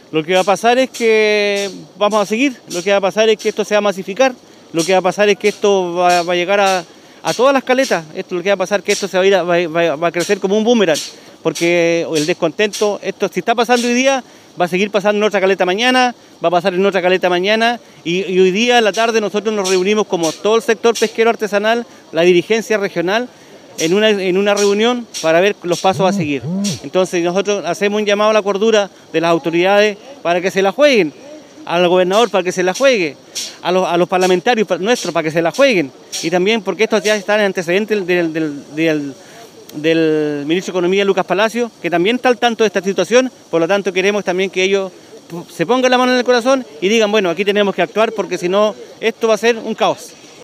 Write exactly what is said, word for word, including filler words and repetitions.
Lo que va a pasar es que vamos a seguir, lo que va a pasar es que esto se va a masificar, lo que va a pasar es que esto va, va a llegar a, a todas las caletas, esto lo que va a pasar es que esto se va a, ir a, va, va, va a crecer como un boomerang, porque el descontento, esto si está pasando hoy día, va a seguir pasando en otra caleta mañana, va a pasar en otra caleta mañana, y, y hoy día en la tarde nosotros nos reunimos como todo el sector pesquero artesanal, la dirigencia regional, En una, en una reunión para ver los pasos a seguir. Entonces nosotros hacemos un llamado a la cordura de las autoridades para que se la jueguen, al gobernador para que se la juegue, a los, a los parlamentarios nuestros para que se la jueguen, y también porque estos ya están en antecedentes del, del, del, del ministro de Economía, Lucas Palacio, que también está al tanto de esta situación, por lo tanto queremos también que ellos se pongan la mano en el corazón y digan, bueno, aquí tenemos que actuar porque si no, esto va a ser un caos.